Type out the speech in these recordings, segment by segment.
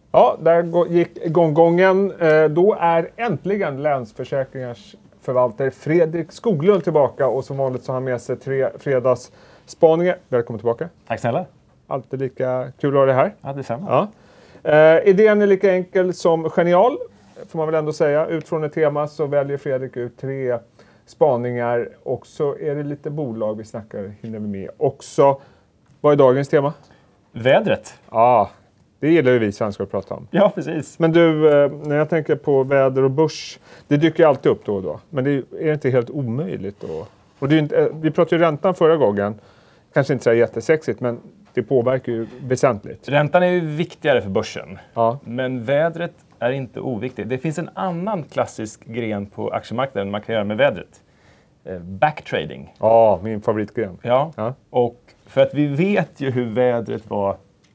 Ja, där gick gången. Då är äntligen Länsförsäkringars förvaltare Fredrik Skoglund tillbaka. Och som vanligt så har han med sig 3 fredagsspaningar. Välkommen tillbaka. Tack snälla. Alltid lika kul att ha dig här. Ja, detsamma. Ja. Idén är lika enkel som genial, får man väl ändå säga. Utifrån ett tema så väljer Fredrik ut 3 spaningar. Och så är det lite bolag vi snackar, hinner vi med också. Vad är dagens tema? Vädret. Ja, det gillar ju vi svenskar att prata om. Ja, precis. Men du, när jag tänker på väder och börs, det dyker ju alltid upp då och då. Men det är inte helt omöjligt då. Och det är inte, vi pratade ju räntan förra gången. Kanske inte så jättesexigt, men det påverkar ju väsentligt. Räntan är ju viktigare för börsen. Ja. Men vädret är inte oviktigt. Det finns en annan klassisk gren på aktiemarknaden man kan göra med vädret. Backtrading. Ja, min favoritgren. Ja, och för att vi vet ju hur vädret var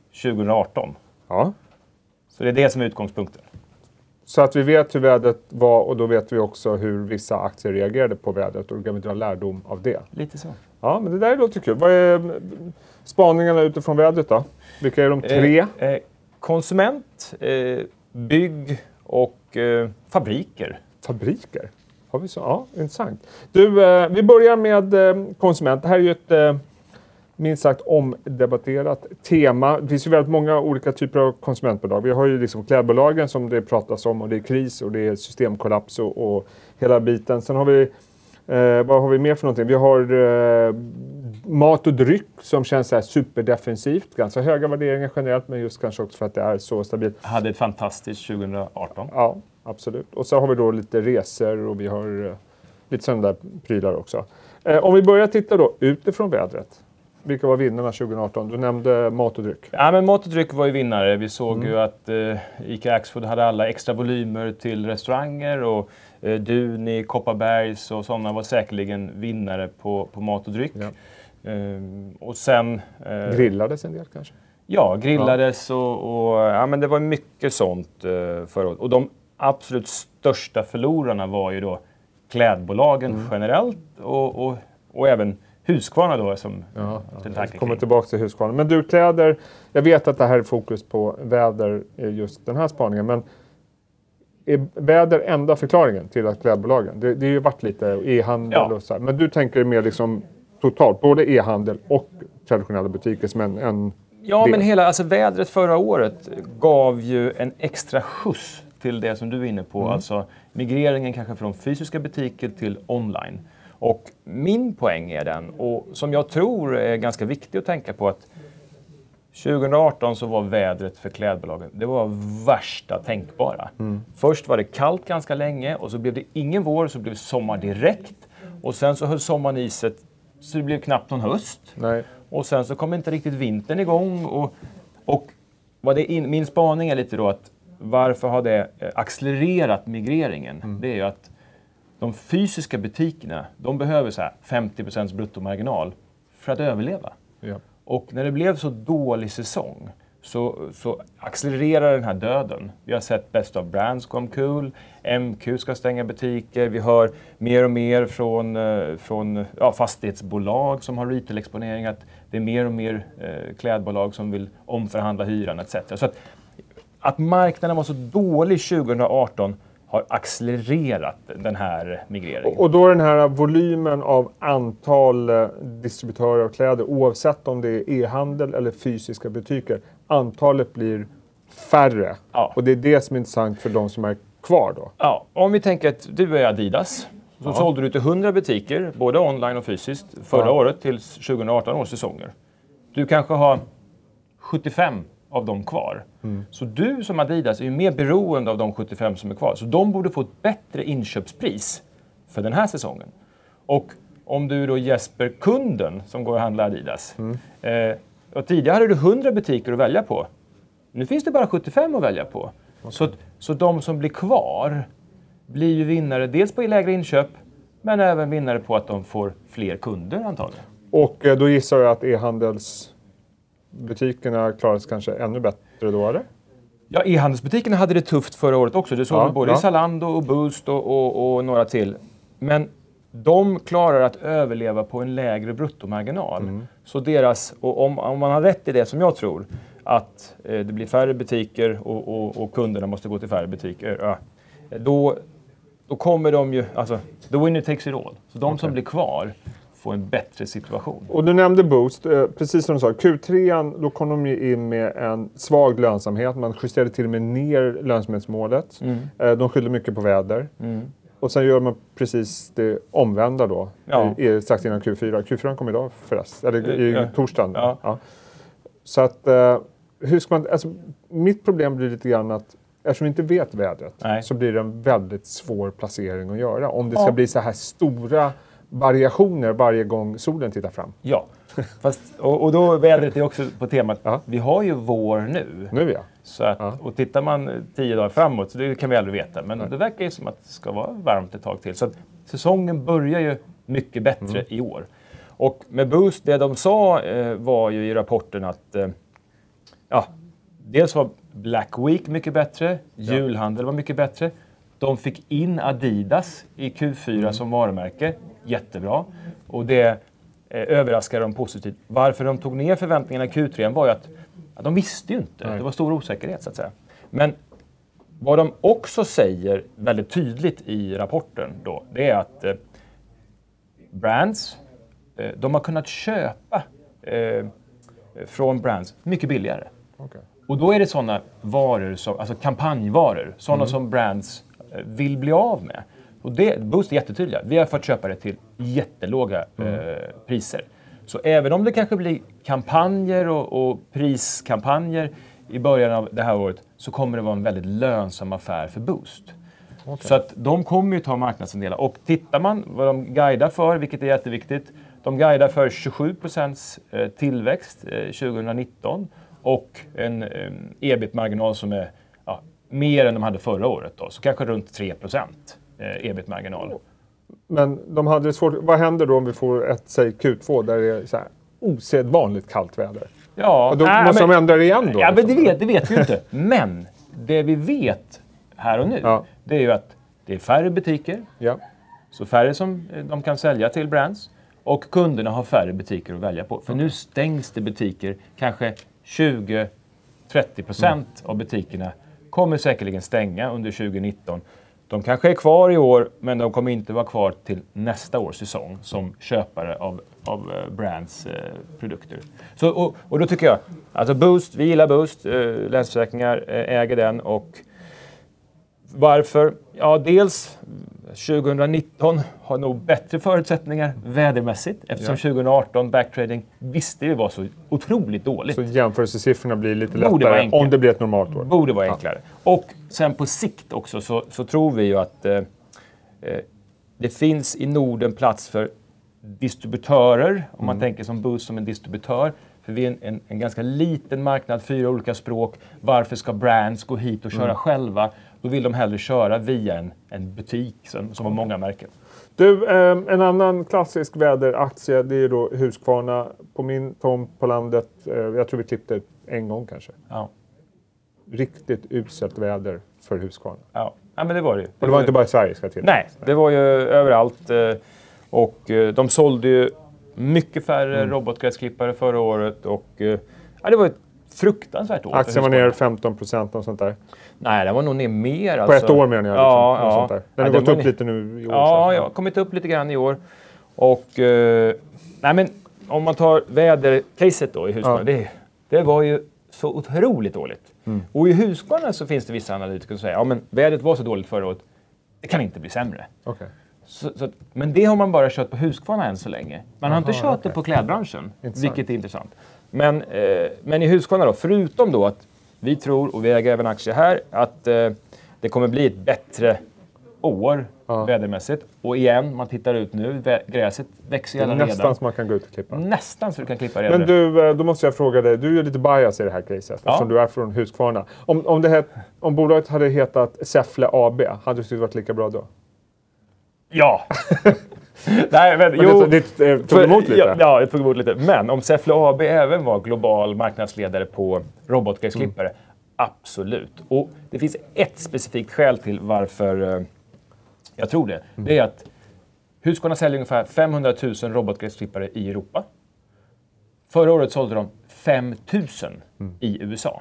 2018. Ja. Så det är det som är utgångspunkten. Så att vi vet hur vädret var och då vet vi också hur vissa aktier reagerade på vädret och då kan vi dra lärdom av det. Lite så. Ja, men det där låter kul. Vad är spaningarna utifrån vädret då? Vilka är de 3? Konsument, bygg och fabriker. Fabriker? Har vi så? Ja, intressant. Du, vi börjar med konsument. Det här är ju ett minst sagt omdebatterat tema. Det finns ju väldigt många olika typer av konsumentbolag. Vi har ju liksom klädbolagen som det pratas om och det är kris och det är systemkollaps och hela biten. Sen har vi, vad har vi mer för någonting? Vi har mat och dryck som känns så här superdefensivt. Ganska höga värderingar generellt, men just kanske också för att det är så stabilt. Hade ett fantastiskt 2018. Ja, absolut. Och så har vi då lite resor och vi har lite sådana där prylar också. Om vi börjar titta då utifrån vädret. Vilka var vinnarna 2018? Du nämnde mat och dryck. Ja, men mat och dryck var ju vinnare. Vi såg ju att ICA Axfood hade alla extra volymer till restauranger och Duni, Kopparbergs och sådana var säkerligen vinnare på mat och dryck. Ja. Och sen... grillades en del kanske? Ja, grillades och ja, men det var mycket sånt förra året. Och de absolut största förlorarna var ju då klädbolagen generellt och även Husqvarna då som kommer tillbaka till Husqvarna. Men du, kläder, jag vet att det här är fokus på väder i just den här spaningen, men är väder enda förklaringen till att klädbolagen? Det har ju varit lite e-handel och så här. Men du tänker mer liksom totalt, både e-handel och traditionella butiker som en Ja, del. Men alltså vädret förra året gav ju en extra skjuts till det som du är inne på. Alltså migreringen kanske från fysiska butiker till online. Och min poäng är den, och som jag tror är ganska viktig att tänka på, att 2018 så var vädret för klädbolagen, det var värsta tänkbara. Först var det kallt ganska länge och så blev det ingen vår, så blev det sommar direkt. Och sen så höll sommaren i sig så det blev knappt någon höst. Nej. Och sen så kom inte riktigt vintern igång. Och vad min spaning är lite då att varför har det accelererat migreringen? Det är ju att de fysiska butikerna, de behöver så här 50% bruttomarginal för att överleva. Ja. Och när det blev så dålig säsong så accelererar den här döden. Vi har sett Best of Brands kom cool, MQ ska stänga butiker, vi hör mer och mer från fastighetsbolag som har retail-exponering att det är mer och mer klädbolag som vill omförhandla hyran etc. Så att marknaden var så dålig 2018 har accelererat den här migreringen. Och då den här volymen av antal distributörer av kläder, oavsett om det är e-handel eller fysiska butiker, antalet blir färre. Ja. Och det är det som är intressant för de som är kvar då. Ja, om vi tänker att du är Adidas, så sålde du till 100 butiker, både online och fysiskt, förra året till 2018 års säsonger. Du kanske har 75 av dem kvar. Så du som Adidas är ju mer beroende av de 75 som är kvar. Så de borde få ett bättre inköpspris för den här säsongen. Och om du då Jesper, kunden som går och handlar Adidas. Och tidigare hade du 100 butiker att välja på. Nu finns det bara 75 att välja på. Okay. Så de som blir kvar blir ju vinnare dels på lägre inköp, men även vinnare på att de får fler kunder antagligen. Och då gissar jag att e-handelsbutikerna klarar sig kanske ännu bättre då, eller? Ja, e-handelsbutikerna hade det tufft förra året också. Det såg vi både i Zalando och Boost och några till. Men de klarar att överleva på en lägre bruttomarginal. Så deras, och om man har rätt i det som jag tror, att det blir färre butiker och kunderna måste gå till färre butiker, då kommer de ju, alltså, the winner takes it all. Så de som blir kvar får en bättre situation. Och du nämnde Boost, precis som du sa, Q3 då kom de ju in med en svag lönsamhet. Man justerade till och med ner lönsamhetsmålet. De skyllde mycket på väder. Och sen gör man precis det omvända då, strax innan Q4. Q4 kom idag förresten, eller i torsdagen. Ja. Så att, hur ska man, alltså, mitt problem blir lite grann att eftersom vi inte vet vädret så blir det en väldigt svår placering att göra. Om det ska bli så här stora variationer varje gång solen tittar fram. Ja, och då vädret är också på temat. Vi har ju vår nu. Nu ja. Så att, och tittar man 10 dagar framåt, så det kan vi aldrig veta. Men det verkar ju som att det ska vara varmt ett tag till. Så att säsongen börjar ju mycket bättre i år. Och med Boost, det de sa var ju i rapporten att dels var Black Week mycket bättre, julhandel var mycket bättre. De fick in Adidas i Q4 som varumärke, jättebra. Och det överraskade dem positivt. Varför de tog ner förväntningarna i Q3 var ju att de visste ju inte. Det var stor osäkerhet så att säga. Men vad de också säger väldigt tydligt i rapporten då, det är att brands, de har kunnat köpa från brands mycket billigare. Okay. Och då är det sådana varor, alltså kampanjvaror, sådana som brands vill bli av med. Och det Boost är jättetydliga. Vi har fått köpa det till jättelåga priser. Så även om det kanske blir kampanjer och priskampanjer i början av det här året, så kommer det vara en väldigt lönsam affär för Boost. Okay. Så att de kommer ju ta marknadsandelar. Och tittar man vad de guidar för, vilket är jätteviktigt. De guidar för 27% tillväxt 2019 och en ebit-marginal som är mer än de hade förra året. Då. Så kanske runt 3% ebit-marginal. Men de hade svårt. Vad händer då om vi får Q2 där det är så här osedvanligt kallt väder? Ja, och då måste de ändra det igen då? Ja, men det vet vi inte. Men det vi vet här och nu, det är ju att det är färre butiker. Ja. Så färre som de kan sälja till brands. Och kunderna har färre butiker att välja på. För nu stängs det butiker, kanske 20-30% av butikerna kommer säkerligen stänga under 2019. De kanske är kvar i år, men de kommer inte vara kvar till nästa års säsong som köpare av brands produkter. Så, och då tycker jag, alltså Boost, vi gillar Boost, Länsförsäkringar äger den. Och varför? Ja, dels 2019 har nog bättre förutsättningar vädermässigt, eftersom 2018 backtrading visste det var så otroligt dåligt. Så jämförelsesiffrorna blir lite lättare om det blir ett normalt år. Borde vara enklare. Och sen på sikt också så tror vi ju att det finns i Norden plats för distributörer, om man tänker som Boost som en distributör. För vi är en ganska liten marknad, 4 olika språk. Varför ska brands gå hit och köra själva? Då vill de hellre köra via en butik som har många märken. Du, en annan klassisk väderaktie, det är då Husqvarna. På min tomt på landet, jag tror vi klippte en gång kanske. Ja. Riktigt uselt väder för Husqvarna. Ja, men det var det ju. Och det var inte bara i Sverige, ska till. Nej, det var ju överallt. Och de sålde ju mycket färre robotgräsklippare förra året. Och det var ett fruktansvärt år. Aktien var ner 15% och sånt där. Nej, den var nog ner mer. På ett år menar jag. Liksom, sånt där. Den har gått upp lite nu i år. Ja, jag har kommit upp lite grann i år. Och men om man tar vädercaset då i Husqvarna. Det var ju så otroligt dåligt. Och i Husqvarna så finns det vissa analytiker som säger men vädret var så dåligt förra året. Det kan inte bli sämre. Okay. Men det har man bara kört på Husqvarna än så länge. Man har inte kört det på klädbranschen, vilket är intressant. Men i Husqvarna då, förutom då att vi tror, och vi äger även aktier här, att det kommer bli ett bättre år vädermässigt. Och igen, man tittar ut nu, gräset växer redan. Nästan så man kan gå ut och klippa. Nästan så du kan klippa redan. Men du, då måste jag fråga dig, du är lite bias i det här caset, eftersom du är från Husqvarna. Om bolaget hade hetat Säffle AB, hade du tyckt varit lika bra då? Ja! Nej, men det tog emot lite. Ja, det tog emot lite. Men om Säffle AB även var global marknadsledare på robotgräsklippare, absolut. Och det finns ett specifikt skäl till varför jag tror det. Det är att Husqvarna säljer ungefär 500 000 robotgräsklippare i Europa. Förra året sålde de 5 000 i USA.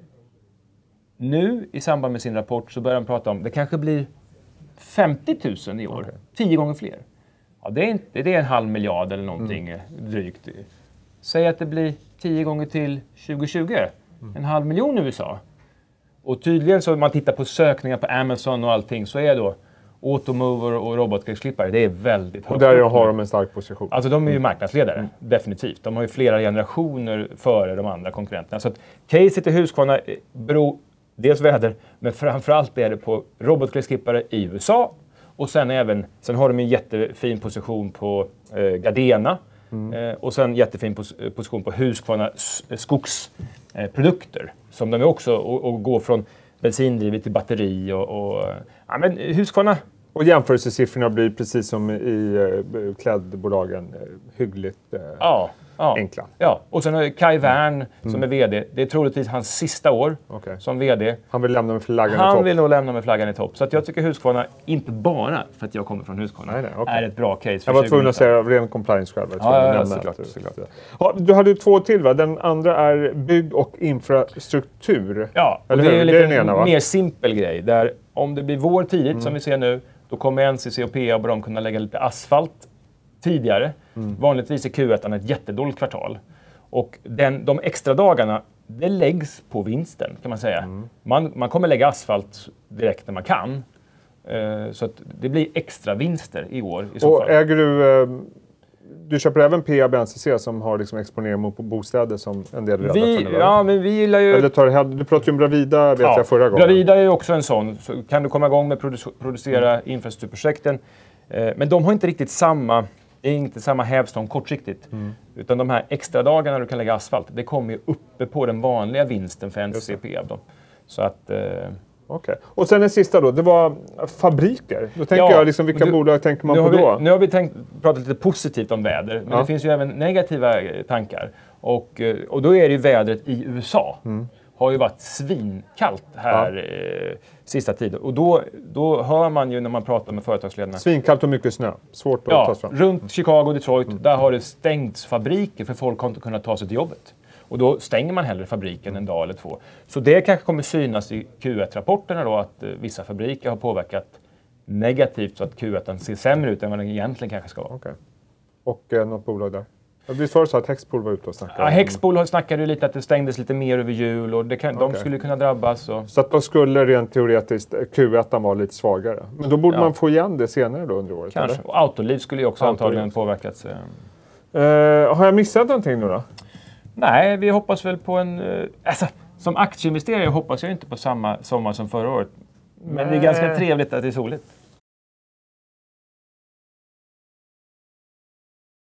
Nu i samband med sin rapport så börjar de prata om det kanske blir 50 000 i år. 10 gånger fler. Ja, det är en halv miljard eller någonting drygt. Säg att det blir 10 gånger till 2020. En halv miljon i USA. Och tydligen så om man tittar på sökningar på Amazon och allting så är då Automover och robotgräsklippare, det är väldigt högt. Och där har de en stark position. Alltså de är ju marknadsledare, definitivt. De har ju flera generationer före de andra konkurrenterna. Så att caset i Husqvarna beror dels väder, men framförallt är det på robotgräsklippare i USA. Och sen har de en jättefin position på Gardena. Och sen jättefin position på Husqvarna skogsprodukter. Som de är också, och går från bensindrivet till batteri ja, men Husqvarna. Och jämförelsesiffrorna blir precis som i klädbolagen hyggligt enkla. Ja, och sen har Kai Wern som är vd. Det är troligtvis hans sista år som vd. Han vill lämna med flaggan i topp. Han vill nog lämna med flaggan i topp. Så att jag tycker Husqvarna, inte bara för att jag kommer från Husqvarna, är ett bra case. Jag var tvungen att säga ren compliance själv. Såklart. Ja, du hade 2 till, va? Den andra är bygg- och infrastruktur. Ja, och det är lite mer simpel grej. Där om det blir vår tidigt som vi ser nu, då kommer NCC och PA och de kunna lägga lite asfalt tidigare. Vanligtvis är Q1 ett jättedåligt kvartal. Och de extra dagarna, det läggs på vinsten kan man säga. Man kommer lägga asfalt direkt när man kan. Så att det blir extra vinster i år i så fall. Och äger du köper även PA och NCC som har liksom exponering mot bostäder som en del räddar för nu? Ja, men vi gillar ju... Eller du pratade ju om Bravida vet jag förra gången. Bravida är ju också en sån. Så kan du komma igång med producera infrastrukturprojekten. Men de har inte riktigt samma hävstång kortsiktigt. Utan de här extra dagarna du kan lägga asfalt, det kommer ju uppe på den vanliga vinsten för NCCP av dem. Så att... Okej. Och sen den sista då, det var fabriker. Då tänker jag liksom, vilka bolag tänker man på då? Nu har vi pratat lite positivt om väder, men det finns ju även negativa tankar. Och då är det ju vädret i USA. Har ju varit svinkallt här sista tiden. Och då hör man ju när man pratar med företagsledarna. Svinkallt och mycket snö. Svårt att ta fram. Runt Chicago och Detroit, där har det stängts fabriker för folk har inte kunnat ta sig till jobbet. Och då stänger man hellre fabriken en dag eller 2. Så det kanske kommer synas i Q1-rapporterna då att vissa fabriker har påverkat negativt så att Q1 ser sämre ut än vad den egentligen kanske ska vara. Okay. Och något bolag där? Vi förut sa att Hexpol var ute och snackade. Ja, Hexpol snackade ju lite att det stängdes lite mer över jul och de skulle kunna drabbas. Så att då skulle rent teoretiskt Q1 vara lite svagare. Men då borde man få igen det senare då under året? Kanske. Eller? Och Autoliv skulle ju också antagligen påverkats. Har jag missat någonting nu då? Nej, vi hoppas väl på som aktieinvesterare hoppas jag inte på samma sommar som förra året. Men det är ganska trevligt att det är soligt.